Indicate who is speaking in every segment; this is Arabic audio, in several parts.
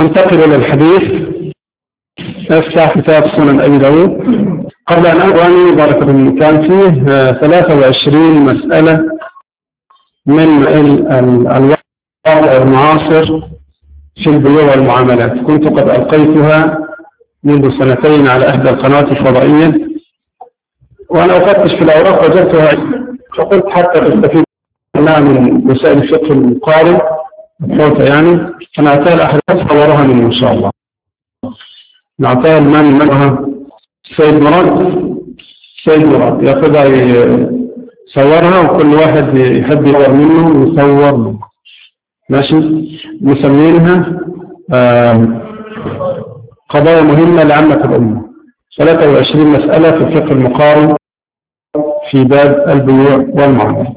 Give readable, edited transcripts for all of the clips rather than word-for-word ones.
Speaker 1: ننتقل إلى الحديث. افتح كتاب سنن أبي داود. قبل أن أقرأ بارك الله كان فيه 23 مسألة من الواقع المعاصر في البيوع والمعاملات، كنت قد ألقيتها منذ سنتين على إحدى القنوات الفضائية، وأنا أفتش في الأوراق وجدتها، فقلت حتى تستفيد منها من وسائل الفقه المقارن الصوت يعني، فنعطيها الأحداث صورها منه إن شاء الله. نعطيها منها سيد مراد يأخذها يصورها، وكل واحد يحب يصور منه يصور ماشي. مسمينها قضايا مهمة لعامة الأمة، 23 مسألة في الفقه المقارن في باب البيوع والمعاملات.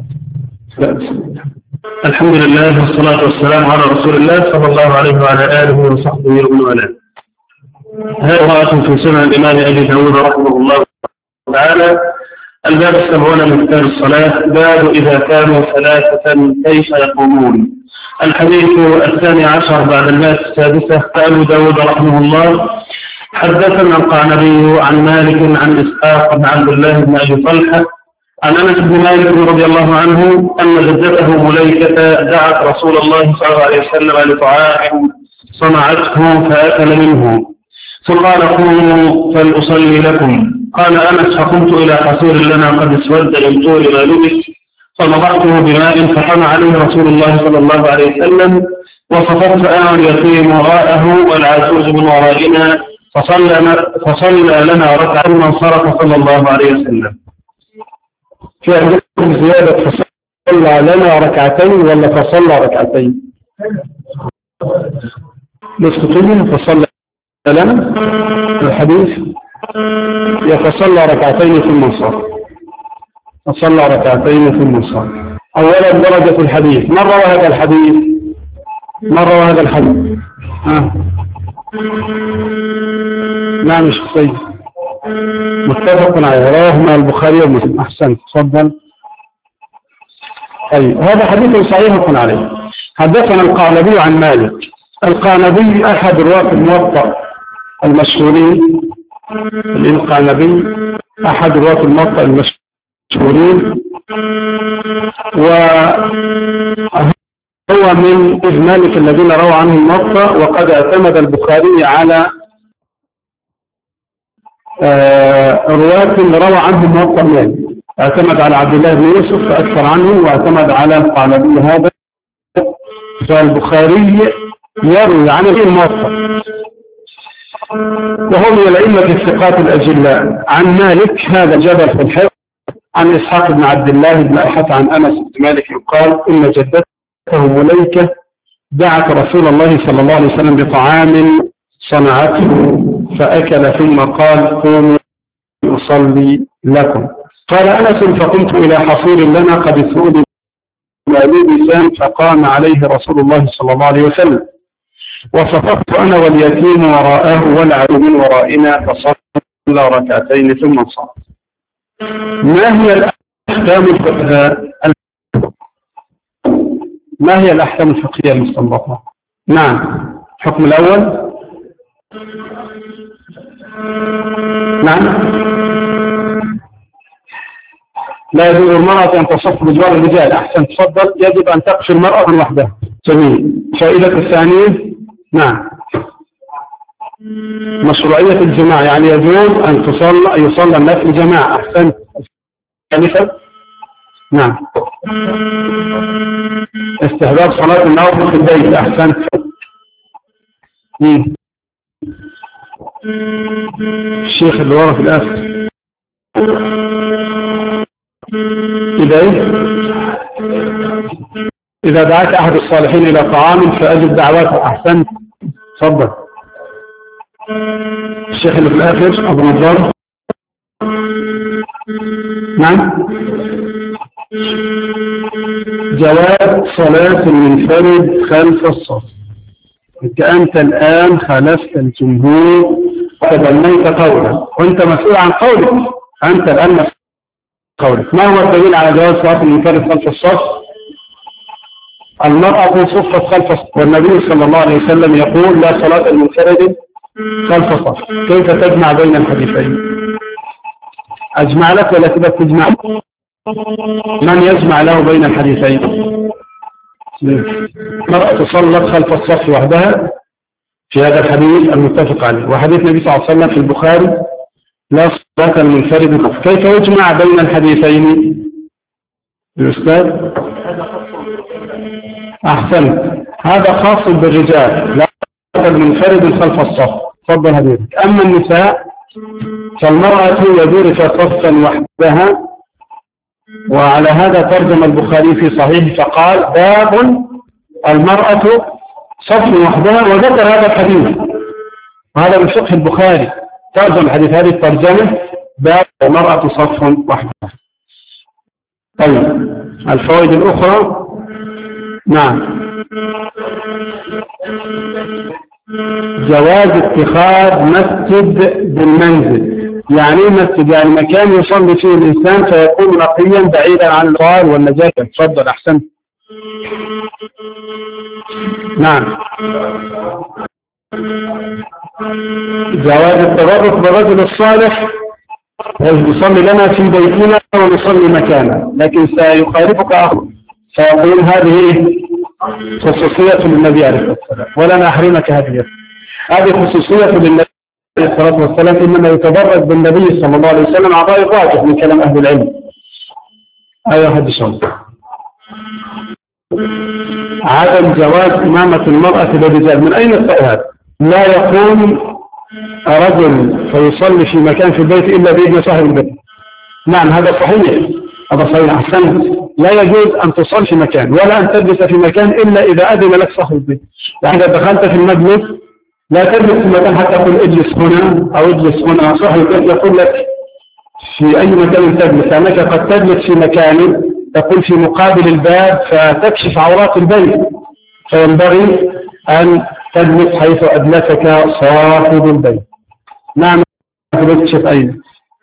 Speaker 1: الحمد لله والصلاة والسلام على رسول الله صلى الله عليه وعلى آله وصحبه ومن والاه. هذا في سنن الإمام أبي داود رحمه الله تعالى. الباب 70 من كتاب الصلاة، باب إذا كانوا ثلاثة كيف يقومون. الحديث 12 بعد المئة السادسة. أبو داود رحمه الله حدثنا القعنبي عن مالك عن إسحاق بن عبد الله بن أبي طلحة عن أنس بن مالك رضي الله عنه أن جدته مليكة دعت رسول الله صلى الله عليه وسلم لطعام صنعته فأكل منه، فقال قوموا فلأصلي لكم. قال أنس فقمت إلى حصير لنا قد اسود من طول ما لبس، فنضحته بماء فقام عليه رسول الله صلى الله عليه وسلم، وصففت أنا اليتيم وراءه والعجوز من ورائنا، فصلى لنا ركعة ثم انصرف صلى الله عليه وسلم. في عندكم زيادة فصلى لنا ركعتين ولا فصلى ركعتين؟ نسكتين فصلى لنا الحديث يتصلى ركعتين ثم انصرف، فصلى ركعتين ثم انصرف. أولا درجة الحديث، من روى هذا الحديث؟ نعم شخصي متفق عليه، رواه البخاري ومسلم. أحسن، تفضل. طيب هذا حديث صحيح عليه. حدثنا القعنبي عن مالك. القعنبي أحد رواة الموطأ المشهورين. القعنبي أحد رواة الموطأ المشهورين، وهو من مالك الذين روى عنه الموطأ، وقد اعتمد البخاري على رواة روى عنه الموطأ مالك. اعتمد على عبد الله بن يوسف فأكثر عنه، واعتمد على القعنبي هذا، فالبخاري يروي عن الموطأ، وهو من الأئمة الثقات الأجلاء. عن مالك هذا جبل في الحفظ. عن إسحاق بن عبد الله بن أحد عن أنس بن مالك قال إن جدته مليكة دعت رسول الله صلى الله عليه وسلم بطعام صنعته فأكل، ثم قال قوموا أصلي لكم. قال أنس فقمت إلى حصير لنا قد اسود لسان، فقام عليه رسول الله صلى الله عليه وسلم، وصففت أنا واليتيم وراءه والعدو من ورائنا، فصلى ركعتين ثم انصرف. ما هي الأحكام الفقهية المستنبطة؟ نعم. الحكم الأول، نعم، لا يجوز المرأة أن تصف بجوار الرجال. أحسن، تفضل. يجب أن تقف المرأة من وحدها. جميل. فائدة الثانية، نعم، مشروعية الجماعة، يعني يجوز أن يصلى الناس الجماعة. أحسن. ثالثا، نعم، استحباب صلاة النوافل في البيت. أحسن. الشيخ اللي ورا في الآخر إذا دعاك أحد الصالحين إلى طعام فأجب دعواته. أحسن، تفضل. الشيخ اللي في الآخر أبو نضار. نعم، جواز صلاة المنفرد خلف الصف. أنت الآن خالفت الجمهور وتبنيت قولا، وأنت مسؤول عن قولك. أنت الآن مسؤول عن قولك. ما هو الدليل على جواز صلاة المنفرد خلف الصف؟ المرأة صفت خلف الصف، والنبي صلى الله عليه وسلم يقول لا صلاة المنفرد خلف الصف. كيف تجمع بين الحديثين؟ أجمع لك ولا تبقى تجمع؟ من يجمع له بين الحديثين؟ المرأة صلت خلف الصف وحدها في هذا الحديث المتفق عليه، وحديث النبي صلى الله عليه وسلم في البخاري لا صلاة المنفرد خلف. كيف يجمع بين الحديثين الأستاذ؟ أحسنت، هذا خاص بالرجال، لا صلاة المنفرد خلف الصف. تفضل حديثك. أما النساء فالمرأة يدور صفا وحدها، وعلى هذا ترجم البخاري في صحيح فقال باب المرأة صف وحدها، وذكر هذا الحديث، وهذا من فقه البخاري، ترجم حديث هذه الترجمة باب المرأة صف وحدها. طيب الفوائد الأخرى. نعم، جواز اتخاذ مسجد بالمنزل. يعني مسجد يعني مكان يصلي فيه الإنسان فيكون نقيا بعيدا عن الأطفال والنجاسة. تفضل أحسن. نعم، جواز التبرك بالرجل الصالح يصلي لنا في بيتنا ونصلي مكانه، لكن سيخالفك أخر فيقول هذه خصوصية للنبي عليه الصلاة والسلام ولن أحرمك هذه خصوصية للنبي عليه الصلاة والسلام، إنما يتبرك بالنبي صلى الله عليه وسلم عطاء الراجح من كلام أهل العلم. أيها حدثون. عدم جواز إمامة المرأة للرجال. من أين الصحيح؟ لا يقوم رجل فيصلي في مكان في البيت إلا بإذن صاحب البيت. نعم هذا صحيح، هذا صحيح. أحسنت، لا يجوز أن تصلي في مكان ولا أن تجلس في مكان إلا إذا أذن لك صاحب البيت. يعني إذا دخلت في المجلس لا تجلس في مكان حتى تقول اجلس هنا أو اجلس هنا. صاحب البيت يقول لك في أي مكان تجلس، لأنك قد تجلس في مكان تقول في مقابل الباب فتكشف عورات البيت، فينبغي أن تجلس حيث أجلسك صاحب البيت. نعم، تكشف أين؟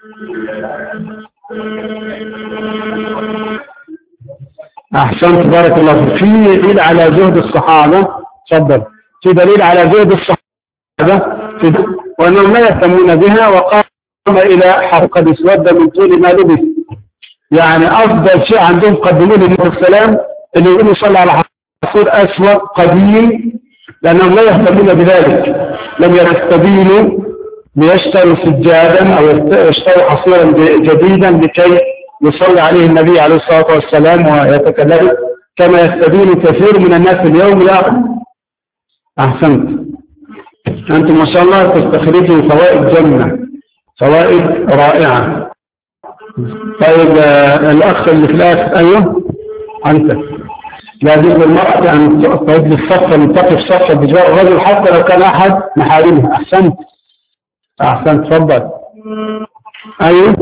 Speaker 1: أحسنت، بارك الله فيك. في دليل على جهد الصحابة. تفضل. في دليل على جهد الصحابة وأنهم لا يهتمون بها، وقام إلى قد اسود من طول ما لبث. يعني أفضل شيء عندهم قدموه للنبي السلام اللي يقولوا صلى على حصير أسود قديم، لأنهم لا يهتمون بذلك. لم يستبينوا ليشتروا سجادا أو يشتروا حصيرا جديدا لكي يصلي عليه النبي عليه الصلاة والسلام ويتكلم كما يستبين كثير من الناس اليوم. لا، أحسنت، أنتم ما شاء الله تستخرجوا فوائد جنة، فوائد رائعة. طيب الأخ اللي في الآخر. أيوه أنت. لا يجوز للمرأة أن تجلس صفا تقف صفا بجوار الرجل حتى لو كان أحد محارمه. أحسنت، أحسنت، تفضل. أيوه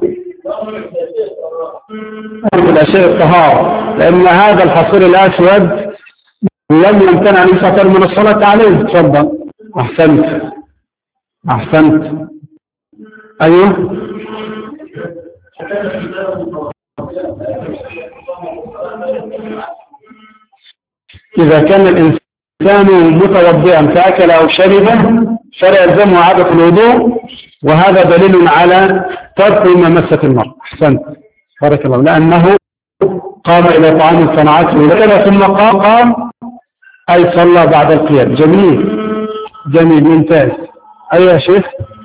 Speaker 1: من الأشياء الطهارة، لأن هذا الحصير الأسود لم يمتنع الإنسان من الصلاة عليه. تفضل. أحسنت، أحسنت. أيوه إذا كان الإنسان متوضئا فأكل أو شرب فلا يلزمه عادة الوضوء، وهذا دليل على ترك ممسة المرء. أحسنت، بارك الله، لأنه قام إلى طعام صنعته لكن ثم قام أي صلى بعد القيام. جميل جميل، ممتاز. أيها شيخ.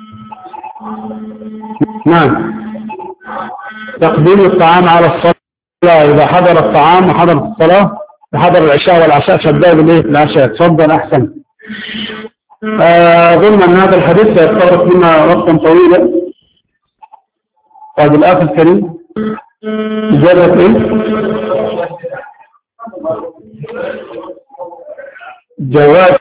Speaker 1: نعم، تقديم الطعام على الصلاة. إذا حضر الطعام وحضر الصلاة وحضر العشاء والعشاء فابدأ بالعشاء. تفضل. أحسن. أظن أن هذا الحديث سيستغرق منا وقتا طويلا. طيب الأخ الكريم إجابة إيه؟ جواز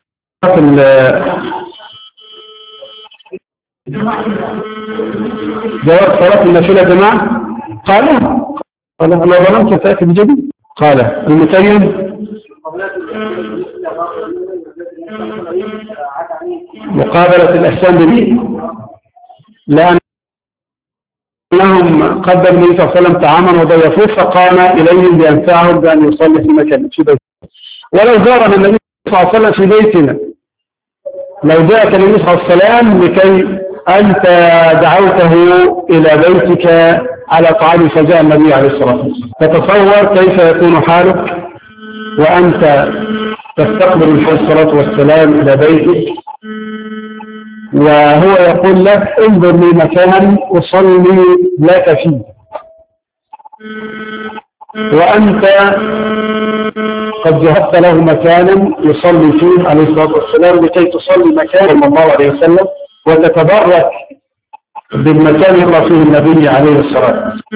Speaker 1: صلاة النافلة يا جماعة. قال أنا ظلمت فأتي بجديد. قال المتيم مقابلة الأحسان به، لأنهم قدم النبي صلى الله عليه وسلم طعاما وضيفوه فقام إليهم بأنفعهم بأن يصلي في مكان في بيته،
Speaker 2: ولو زارنا النبي صلى الله عليه وسلم في بيتنا، لو جاءك النبي صلى الله عليه وسلم لكي أنت دعوته إلى بيتك على طعام فجاء النبي عليه الصلاة والسلام، فتصور كيف يكون حالك وأنت تستقبل عليه الصلاة والسلام إلى بيتك وهو يقول لك انظر لي مكانا أصلي لك فيه، وأنت قد جهزت له مكانا يصلي فيه عليه الصلاة والسلام لكي تصلي مكان صلى الله عليه وسلم وتتبرك بالمكان يرى فيه النبي عليه الصلاة والسلام.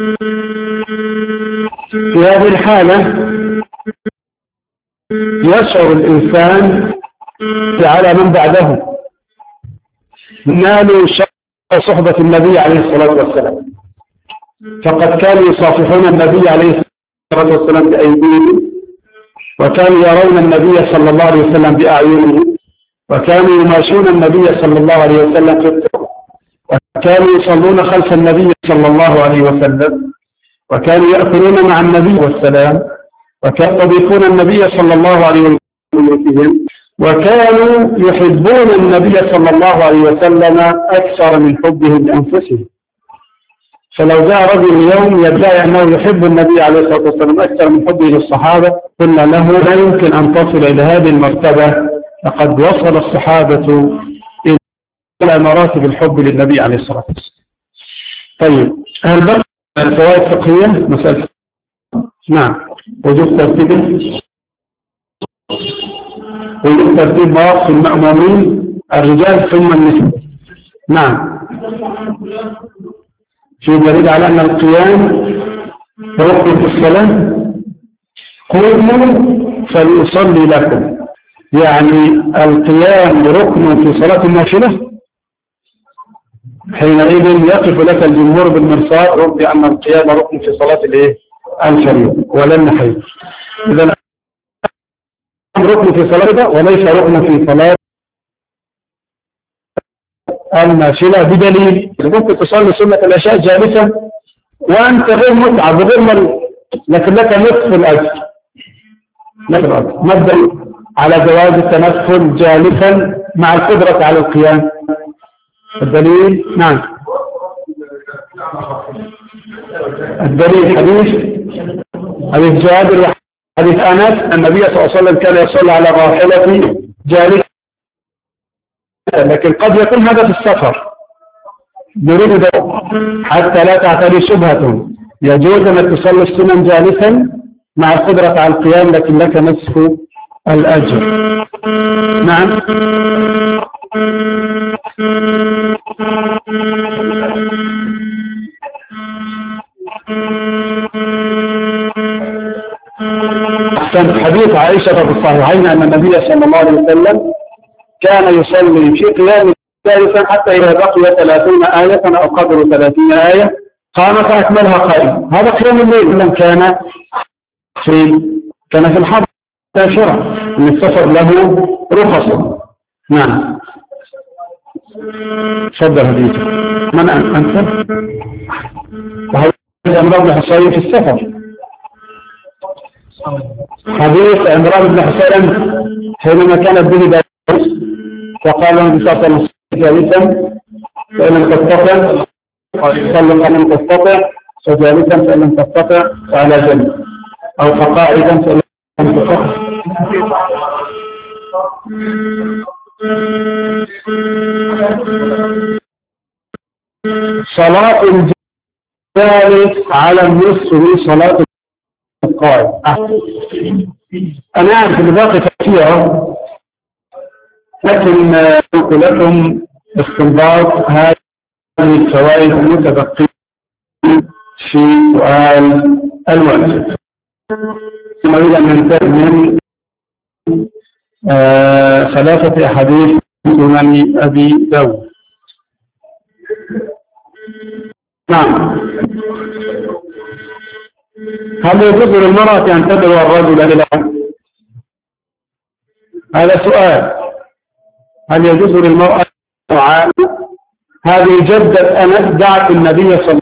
Speaker 2: في هذه الحالة يشعر الإنسان على من بعده نالوا صحبة النبي عليه الصلاة والسلام، فقد كانوا يصافحون النبي عليه الصلاة والسلام بأيديهم، وكانوا يرون النبي صلى الله عليه وسلم بأعينهم، وكانوا يماشون النبي صلى الله عليه وسلم في الطرق، وكانوا يصلون خلف النبي صلى الله عليه وسلم، وكانوا يأكلون مع النبي والسلام، وكانوا يضيفون النبي صلى الله عليه وسلم، وكانوا يحبون النبي صلى الله عليه وسلم أكثر من حبهم لأنفسهم. فلو جاء رجل اليوم يدعي أنه يحب النبي عليه الصلاة والسلام أكثر من حبه للصحابة، قلنا له لا يمكن أن تصل إلى هذه المرتبة، لقد وصل الصحابة إلى مراتب الحب للنبي عليه الصلاة والسلام. طيب، هل بقى الفوائد الفقهية؟ مسألة نعم. وجود ترتيب مواقف المأمومين الرجال ثم النساء. نعم. في دليل على أن القيام ركن في الصلاة. قوموا فليصلي لكم، يعني القيام ركن في صلاة النافلة، حينئذ يقف لك الجمهور بالمرصاد بأن القيام ركن في صلاة الفريضة ولا النحيل. إذا ركن في صلاة وليس ركن في صلاة النافلة، بدليل ممكن تصلي سنة العشاء جالسا وأنت غير متعب وغير مريض، لكن لك نصف الأجر. ما الدليل على جواز التنفل جالسا مع القدرة على القيام؟ الدليل نعم. الدليل حديث جابر وحديث أنس النبي صلى الله عليه وسلم كان يصلي على راحلته جالسا، لكن قد يكون هذا في السفر نريد حتى لا تعتري شبهة، يجوز أن تصلي السنن جالسا مع القدرة على القيام لكن لك نصف الأجر. نعم. حديث عائشة في الصحيحين أن النبي صلى الله عليه وسلم كان يصلي في قيام جالسا حتى إذا بقي 30 آية أو قدر 30 آية قام فأكملها قائما. هذا قيام الليل. من كان في الحرب الشرع من السفر له رخص. نعم. تفضل حديث من أنت؟ وهذا عمران بن حصين في السفر. حديث عمران بن حصين حينما كانت به دارس وقال له بساطة جالسا فإن لم تستطع صلى، فإن لم تستطع فجالسا، فإن لم تستطع فعلى جنب، أو فقاعدا فإن لم تستطع. صلاة الجالس على النصف من صلاة القائم. أنا أعرف اللي باقي فيها، لكن أقول لكم استنباط هذه الفوائد المتبقية في سؤال الوقت. نريد أن ننتهي من 3 أحاديث سنن أبي داود. نعم. هل يجوز للمرأة أن تدعو الرجل إلى هذا سؤال؟ هل يجوز للمرأة طعام؟ هذه جدة أنس دعت النبي صلى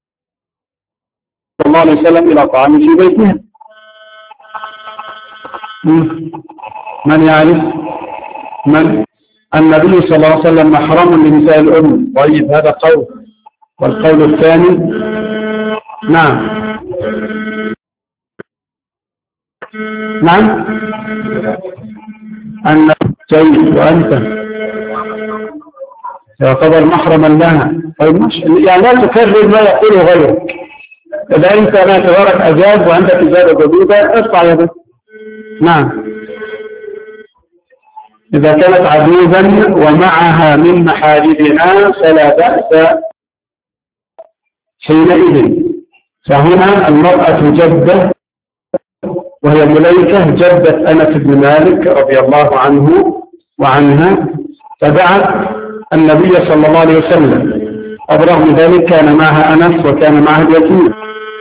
Speaker 2: الله عليه وسلم إلى طعام في بيتها، من يعرف؟ من؟ النبي صلى الله عليه وسلم محرم لنساء الأم. طيب هذا قول. والقول الثاني؟ نعم نعم أن طيب وأنت يعتبر محرما لها. طيب مش يعني لا تكرر ما يقوله غيرك. إذا أنت ما تبارك أجاب وعندك إجابة جديدة ارفع يدك. نعم إذا كانت عجوزا ومعها من محارمها فلا بأس حينئذ. فهنا المرأة جدة وهي مليكة جدة أنس بن مالك رضي الله عنه وعنها، فدعت النبي صلى الله عليه وسلم. وبرغم ذلك كان معها أنس وكان معها اليتيم.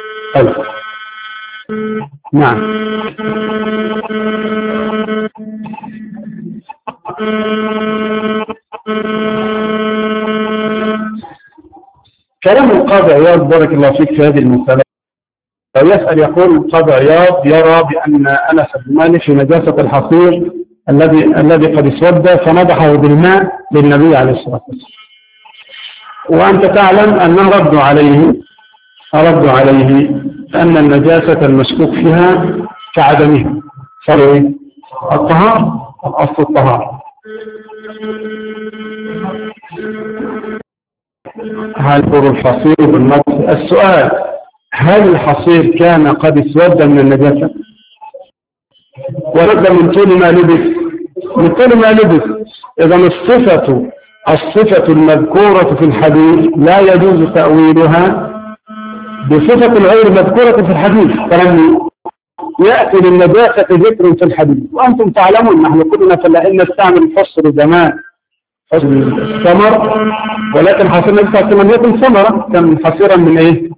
Speaker 2: نعم كلام القاضي عياض بارك الله فيك في هذه المسألة. يسأل يقول القاضي عياض يرى بأن أنس بن مالك في نجاسة الحصير الذي قد اسود فنضحه بالماء للنبي عليه الصلاة والسلام، وأنت تعلم أنه رد عليه أن النجاسة المشكوك فيها كعدمها صار الطهارة، الأصل الطهارة. هل الحصير بالنص؟ السؤال هل الحصير كان قد اسود من النجاسة ورد من طول ما لبس؟ إذا الصفة المذكورة في الحديث لا يجوز تأويلها بصفة غير مذكورة في الحديث، فلم يأتي للنجاسة ذكر في الحديث. وأنتم تعلمون نحن كلنا فلاحين نستعمل فصل زمان فصل الثمر، ولكن حصير النجاسة لم يكن ثمرة، كان حصيرا من إيه؟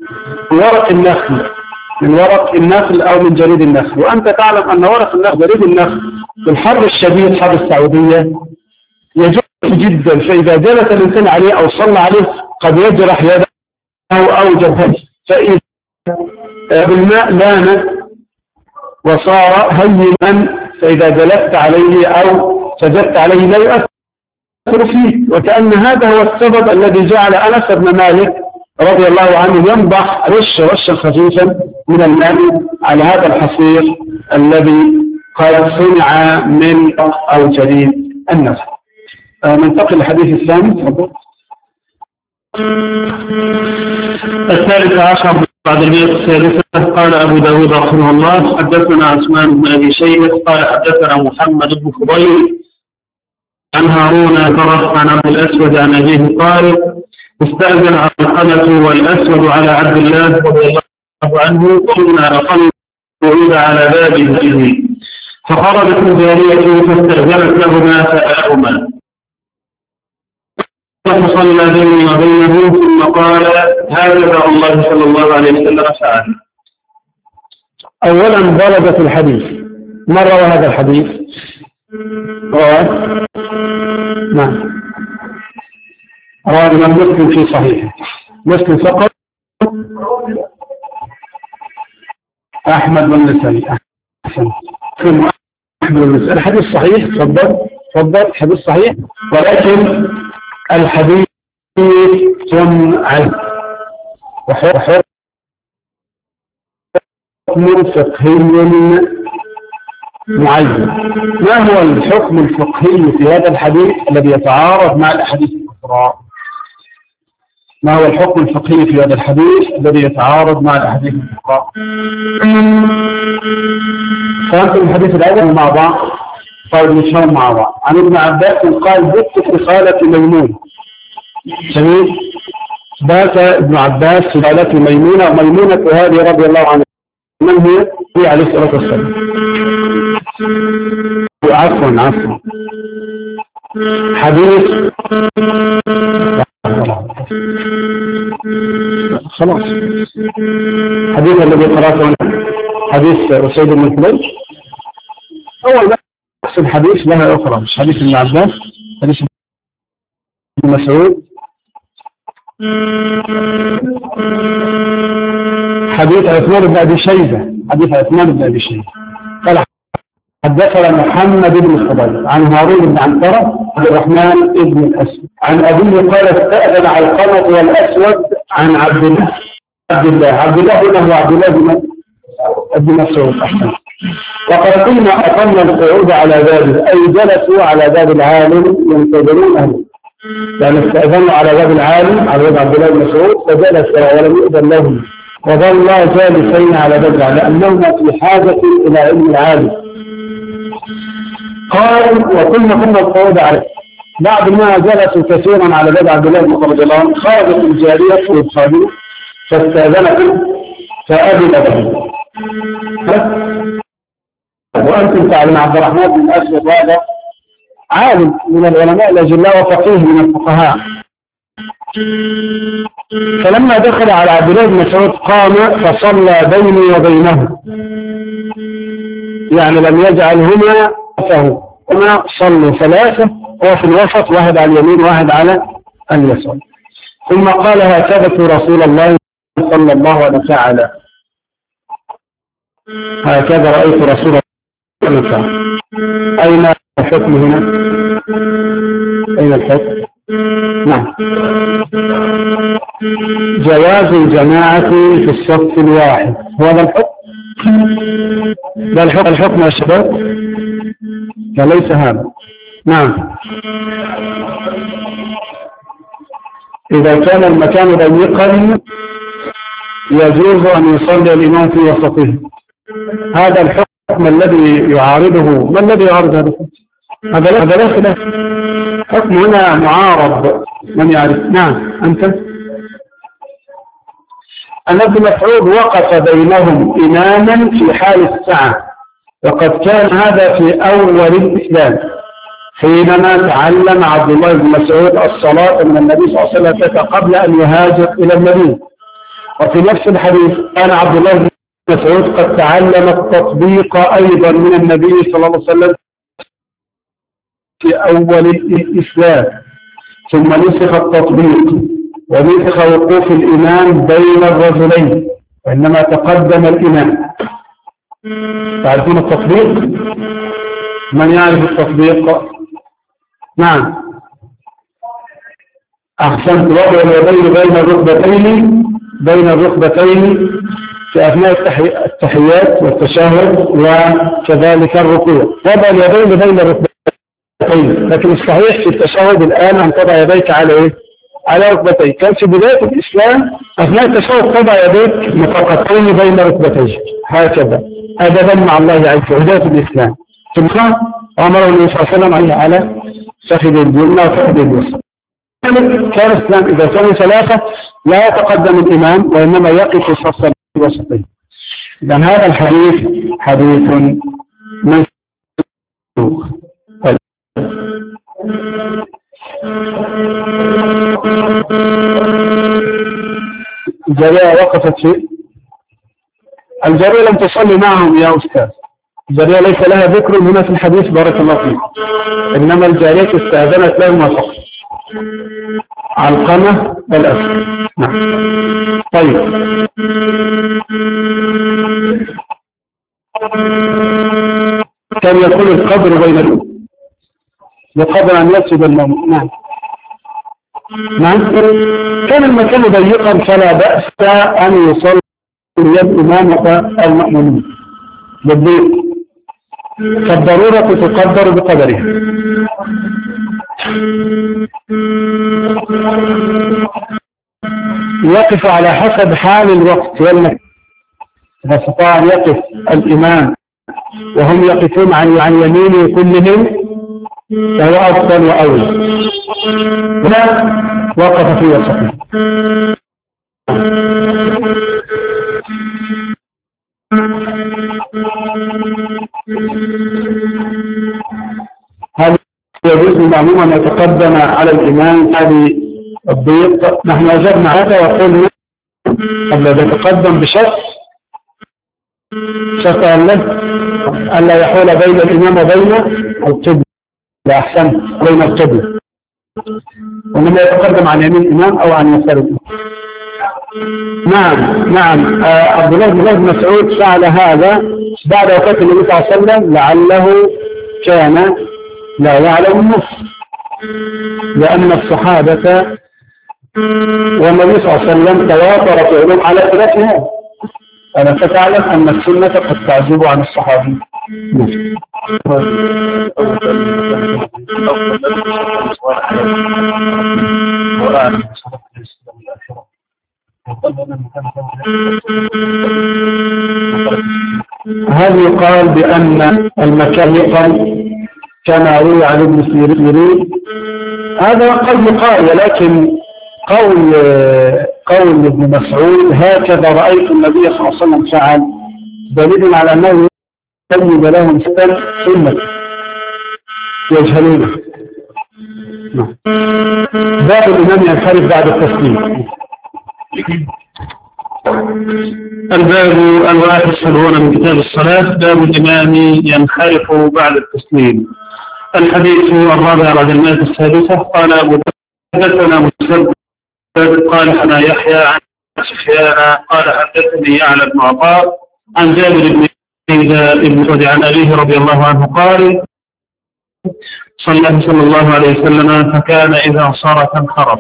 Speaker 2: من ورق النخل أو من جريد النخل. وأنت تعلم أن ورق النخل جريد النخل في الحر الشديد حر السعودية يجوز جدا، فإذا جلس الإنسان عليه أو صلى عليه قد يجرح يده أو جبهته، فإذا بالماء لان وصار هينا فإذا جلست عليه أو سجدت عليه لا يؤثر فيه. وكأن هذا هو السبب الذي جعل أنس بن مالك رضي الله عنه ينضح رشا خفيفا من الماء على هذا الحصير الذي قد صنع من أو جريد النخل. ننتقل للحديث الثاني.
Speaker 1: الثالث عشر بعد المئة الثالثة. قال أبو داود رحمه الله حدثنا عثمان بن أبي شيبة قال حدثنا محمد بن فضيل عن هارون فرس عن عبد الأسود عن أبيه قال استأذن علقمة والأسود على عبد الله رضي الله عنه كنا أقل وإذا على باب بيته فخرجت الجارية فاستأذنت لهما فأهما فصلى بيني وبينه ثم قال هكذا الله صلى الله عليه وسلم فعل.
Speaker 2: أولا ضربت الحديث. من روى هذا الحديث؟ نعم رواه الإمام مسلم في صحيحه. مسلم فقط؟ أحمد والنسائي. أحسن. أحمد والنسائي. الحديث صحيح. تفضل الحديث صحيح، ولكن الحديث عن وحكم فقهي معين. ما هو الحكم الفقهي في هذا الحديث الذي يتعارض مع الأحاديث الأخرى؟ ما هو الحكم الفقهي في هذا الحديث الذي يتعارض مع الأحاديث الأخرى؟ فأنتم الحديث الأول مع بعض. طيب نشوف مع بعض. عن ابن عباس قال بت في خالة ميمون. جميل. بات ابن عباس في خالة ميمونة، وميمونة هذه رضي الله عنها من هي عليه الصلاة والسلام. عفوا حديث خلاص. حديث الذي قرأته حديث أسيد بن حضير أول نفس الحديث لها أخرى، مش حديث ابن عباس، حديث ابن مسعود، حديث عثمان بن أبي شيبة. قال حدثنا محمد بن الفضيل عن هارون بن عنترة عن الرحمن بن الأسود عن أبيه قال استأذن علقمة والأسود عن عبد الله هنا هو عبد الله بن مسعود أحسن. وقد قلنا أقمنا القعود على بابه أي جلسوا على باب العالم ينتظرونه، يعني استأذنوا على باب العالم على باب عبد الله بن مسعود فجلس ولم يؤذن لهم وظل جالسين على باب لأنهما في حاجة إلى علم العالم. قال وكنا القعود عليه بعد ما جلسوا كثيرا على باب عبد الله بن مسعود خرجت الجارية والخادمة فاستأذنت فأذن له. وأنتم تعلمون عبد الرحمن بن الأسود هذا عالم من العلماء الأجلاء وفقيه من الفقهاء. فلما دخل على عبد الله بن مسعود قام فصلى بيني وبينه، يعني لم يجعلهما فهو هما صلوا ثلاثة هو في الوسط واحد على اليمين واحد على اليسار. ثم قال هكذا رسول الله صلى الله عليه وسلم هكذا رأيت رسول الله. أين الحكم هنا؟ أين الحكم؟ نعم جواز الجماعة في الصف الواحد هذا الحكم. ده الحكم يا شباب فليس هذا. نعم إذا كان المكان ضيقا يجوز أن يصلي الإمام في وسطه. هذا الحكم الذي يعارضه ما الذي يعارض هذا؟ هذا لا خلاف، حكم هنا معارض من يعرف. نعم أنت أن ابن مسعود وقف بينهم إماما في حال السعة، وقد كان هذا في أول الإسلام حينما تعلم عبد الله بن مسعود الصلاة من النبي صلى الله عليه وسلم قبل أن يهاجر إلى المدينة. وفي نفس الحديث كان عبد الله بن مسعود قد تعلم التطبيق أيضا من النبي صلى الله عليه وسلم في أول الإسلام، ثم نسخ التطبيق ونسخ وقوف الإمام بين الرجلين وإنما تقدم الإمام. تعرفون التطبيق؟ من يعرف التطبيق؟ نعم أحسنت. وضع اليدين بين الركبتين في أثناء التحيات والتشهد وكذلك الركوع. وضع اليدين بين الركبتين، لكن الصحيح في التشهد الآن أن تضع يديك على إيه؟ على ركبتيك. كان في بداية الإسلام أثناء التشهد تضع يديك مفرقتين بين ركبتيك هكذا أدبا مع الله عز وجل في الإسلام. ثم أمر النبي صلى الله عليه وسلم على فخذ اليمنى وفخذ اليسرى. كان الإسلام إذا كانوا ثلاثة لا يتقدم الإمام وإنما يقف صفا وسطين. إذن هذا الحديث حديث منسوخ. الجارية وقفت في الجارية لم تصلي معهم يا أستاذ. الجارية ليس لها ذكر هنا في الحديث بارك الله فيك، إنما الجارية استأذنت لهم وفقط علقمة والأسود. نعم طيب كان يكون القدر بين بقدر أن يسجد المؤمن. نعم كان المكان ضيقا فلا بأس أن يصلي الإمام المؤمنين بالضيق، فالضرورة تقدر بقدرها. يقف على حسب حال الوقت والمكان. إذا استطاع أن يقف الإمام وهم يقفون عن يمين كلهم فهو أفضل وأولى. هنا وقف في وسطه. هذا يجوز للمأموم أن يتقدم على الإمام هذه الضيق. نحن أجبنا هذا وقلنا قبل أن يتقدم بشرط ألا يحول بين الإمام وبين القبلة، لا أحسن بين القبلة، وإنما يتقدم عن يمين الإمام أو عن يسار الإمام. نعم عبد الله بن مسعود فعل هذا بعد وفاة النبي صلى الله عليه وسلم لعله كان لا يعلم النص، لأن الصحابة والنبي صلى الله عليه وسلم تواتر فعلهم على خلافها. ألا فتعلم أن السنة قد تعزب عن الصحابي. هل يقال بأن المكان يقال كما روي عن ابن سيرين؟ هذا قد يقال، ولكن قول ابن مسعود هكذا رأيت النبي صلى الله عليه وسلم فعل دليل على أنه تجد لهم سنة يجهلونه. باب الإمام ينحرف بعد التسليم.
Speaker 1: الباب 71 من كتاب الصلاة، باب الإمام ينحرف بعد التسليم. الحديث الرابع بعد المئة السادسة. قال أبو حدثنا مسدد قال حنا يحيى عن سفيان قال حدثني يعلى بن عطاء عن جابر بن ابن عن أبيه رضي الله عنه قال صلى الله عليه وسلم فكان إذا انصرف انحرف.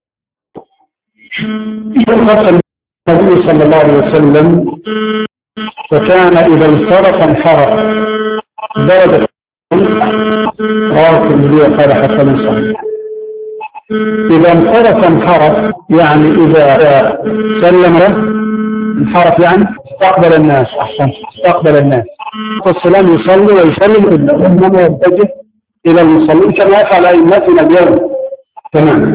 Speaker 2: النبي صلى الله عليه وسلم فكان إذا انصرف انحرف درجة النبي قال حتى من إذا انصرف انحرف يعني إذا سلم انحرف يعني استقبل الناس. أحسن، استقبل الناس. والسلام يصلي ويسلم إنما يتجه إلى المصلين كما يفعل أئمتنا اليوم. تمام.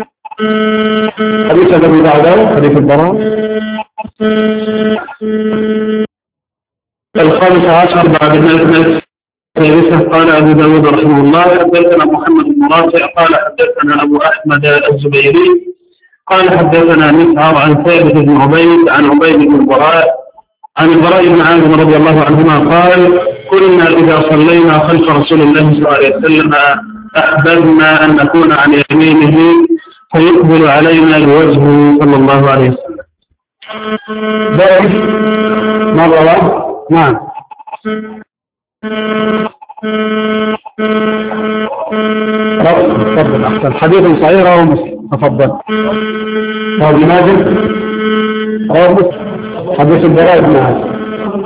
Speaker 2: حديث الذي بعده حديث البراء.
Speaker 1: الخامس عشر بعد المئة الثالثة. قال أبو داود رحمه الله حدثنا محمد بن رافع قال حدثنا أبو أحمد الزبيري قال حدثنا مسعر عن ثابت بن عبيد عن عبيد بن البراء عن البراء بن عازب رضي الله عنهما قال كنا إذا صلينا خلف رسول الله صلى الله عليه وسلم أحببنا أن نكون عن يمينه فيقبل علينا بوجهه صلى الله عليه وسلم.
Speaker 2: مرة نعم. تفضل. أحسن. حديث صحيح رواه مسلم. تفضل. رواه ابن ماجه. رواه مسلم. حديث البراء بن عازب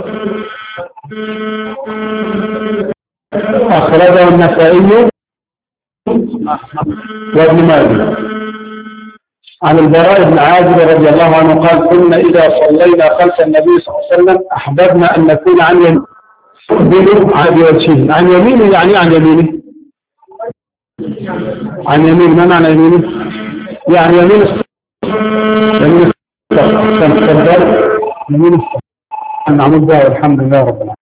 Speaker 2: أخرجه النسائي وابن ماجه عن البراء بن عازب رضي الله عنه قال كنا إذا صلينا خلف النبي صلى الله عليه وسلم أحببنا أن نكون عن يمينه عن وجهه. عن يمينه يعني عن يمينه. عن يمين ما معنى يمينه؟ يعني يمين يمين الصف. يمين الصف. الحمد لله والحمد لله رب العالمين.